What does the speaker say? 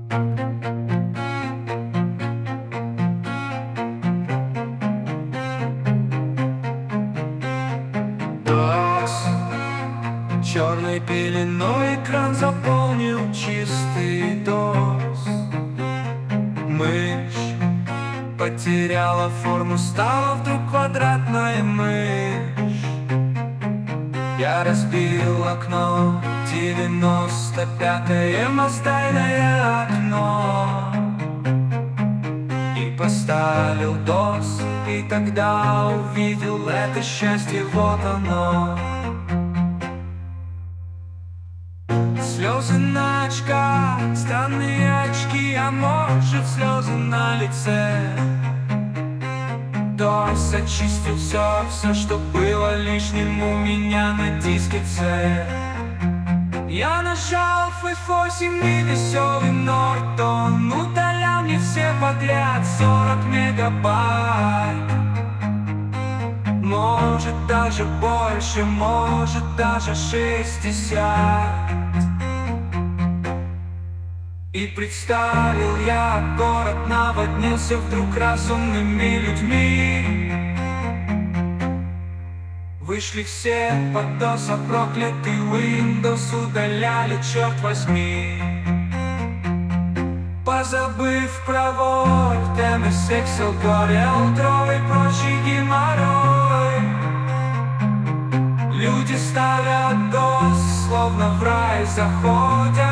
DOS. Черной пеленой экран заполнил чистый DOS. Мышь потеряла форму, стала вдруг квадратная мышь. Я разбил окно, 95-е мостайное окно, и поставил DOS, и тогда увидел это счастье, вот оно. Слезы на очках, странные очки, а может слезы на лице. DOS очистил все, что было лишним у меня на диске C. Я нажал F8 и веселый Нортон удалял мне все подряд 40 мегабайт. Может даже больше, может даже 60. И представил я, город наводнился вдруг разумными людьми. Вышли все под DOS, а проклятый Windows удаляли, черт возьми. Позабыв про Word, MS Excel, Corel Draw и прочий геморрой, люди ставят DOS, словно в рай заходят.